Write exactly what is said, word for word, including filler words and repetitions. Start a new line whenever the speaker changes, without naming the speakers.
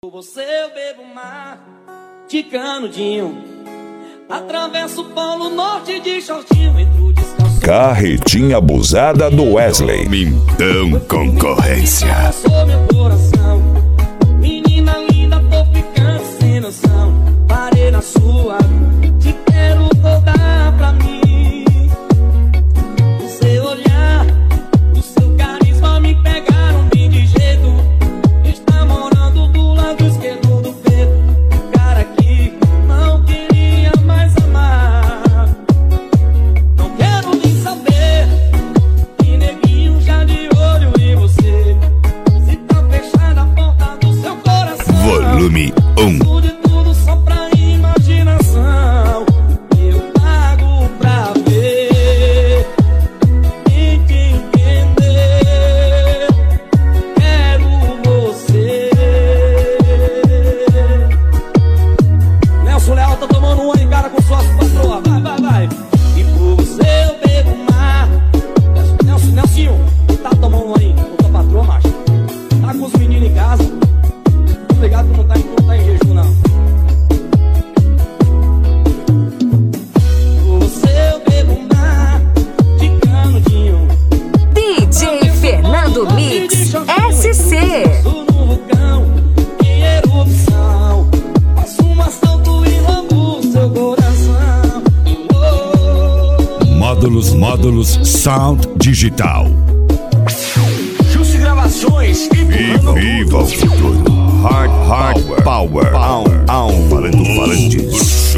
Você eu bebo mar de canudinho, atravesso o polo norte de shortinho, entro descalço.
Carretinha abusada do Wesley.
Então concorrência.
Passou meu coração, menina linda, tô ficando sem noção. Parei na sua, te quero voltar pra mim. O seu olhar, o seu carisma me pegaram bem de jeito. Está morando do lado esquerdo do peito, cara que não queria mais amar. Não quero nem saber, que neguinho já de olho em você. Se tá fechada a porta do seu coração,
Volume um.
tudo e tudo só pra imaginação. Eu pago pra ver e te entender. Quero você. Nelson Leal tá tomando um aí, cara, com suas patroas. Vai, vai, vai. E por você eu bebo mar. Nelson, Nelsinho, tá tomando um aí com tua patroa, macho? Tá com os meninos em casa? Obrigado que não tá, não tá em jejum, não. Por você eu bebo mar de canudinho.
D J Fernando Mix S C.
No vulcão, em erupção, faço um assalto e lambo seu coração. Oh,
Módulos, módulos, sound digital.
Jusce Gravações e
Viva, viva o futuro. Hard, hard power. Power. Falando, falantes.